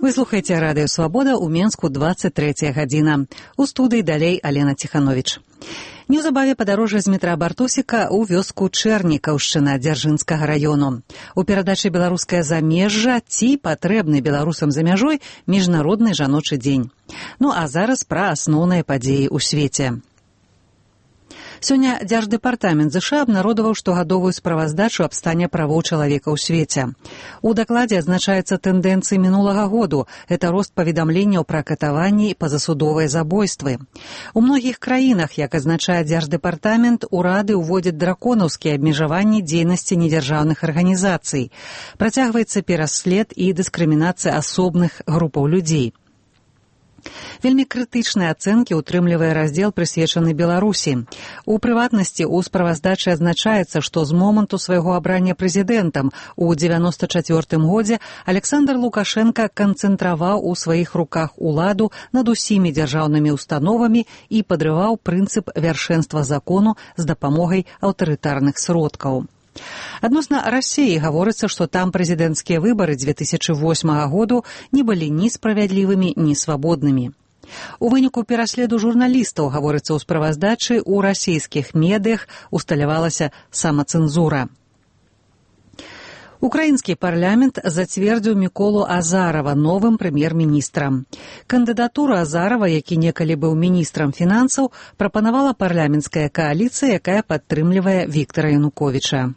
Вы слухаеце радыё «Свабода» ў Менску 23 гадзіна. У студыі далей Алена Ціхановіч. Неўзабаве падарожжа з метра Бартосіка ў вёску Чэрнікаўшчына Дзяржынскага раёну. У перадачы «Беларускае замежжа» ці патрэбны беларусам за мяжой міжнародны жаночы дзень. Ну а зараз пра асноўныя падзеі ў свеце. Сёння Дзярждэпартамент ЗША абнародаваў штогадовую справаздачу аб стане правоў чалавека ў свеце. У дакладзе адзначаецца тэндэнцыі мінулага году. Это рост паведамленняў пра катаванні і пазасудовыя забойствы. У многіх краінах, як адзначае Дзярждэпартамент, урады ўводзяць драконаўскія абмежаванні дзейнасці недзяржаўных арганізацый. Працягваецца пераслед і дыскрымінацыя асобных групаў людзей. Вельмі крытычныя ацэнкі ўтрымлівае раздзел, прысвечаны Беларусі. У прыватнасці, у справаздачы адзначаецца, што з моманту свайго абрання прэзідэнтам у 94-м годзе Александр Лукашенка канцэнтраваў у сваіх руках уладу над усімі дзяржаўнымі установамі і падрываў прынцып вяршэнства закону з дапамогай аўтарытарных сродкаў. Адносна Расіі гаворыцца, што там прэзідэнцкія выбары 2008 году не былі ні справядлівымі, ні свабоднымі. У выніку пераследу журналістаў, гаворыцца ў справаздачы, у расійскіх медыях усталявалася самацэнзура. Украінскі парламент зацвердзіў Міколу Азарова новым прэм'ер-міністрам. Кандыдатуру Азарова, які некалі быў міністрам фінансаў, прапанавала парламенцкая кааліцыя, якая падтрымлівае Віктара Януковіча.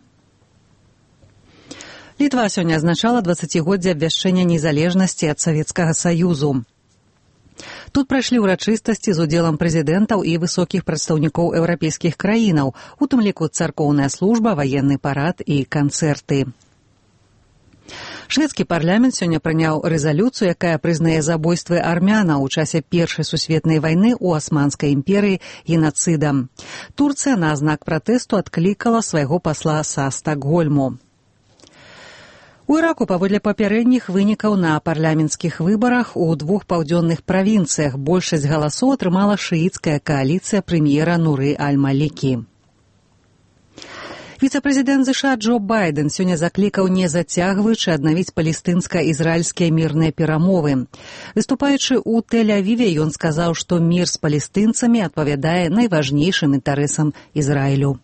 Літва сёння адзначала 20-годдзе абвяшчэння незалежнасці ад Савецкага Саюзу. Тут прайшлі ўрачыстасці з удзелам прэзідэнтаў і высокіх прадстаўнікоў еўрапейскіх краінаў, у тым ліку царкоўная служба, ваенны парад і канцэрты. Шведскі парламент сёння прыняў рэзалюцыю, якая прызнае забойствы армянаў у часе Першай сусветнай вайны ў Асманскай імперыі генацыдам. Турцыя на знак пратэсту адклікала свайго пасла са Стакгольму. У Іраку, паводле папярэдніх вынікаў на парламенцкіх выбарах у двух паўдзённых правінцыях большасць галасоў атрымала шыіцкая кааліцыя прэм'ера Нуры аль-Малікі. Віцэ-прэзідэнт ЗША Джо Байден сёння заклікаў не зацягваючы аднавіць палестынска-ізраільскія мірныя перамовы. Выступаючы ў Тель-Авіве, ён сказаў, што мір з палестынцамі адпавядае найважнейшым інтарэсам Ізраілю.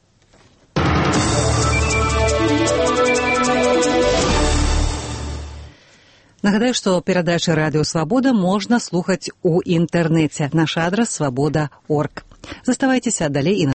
Нагадаю, што перадачы радыё «Свабода» можна слухаць у інтэрнэце. Наш адрас свабода.орг. Заставайцеся далей і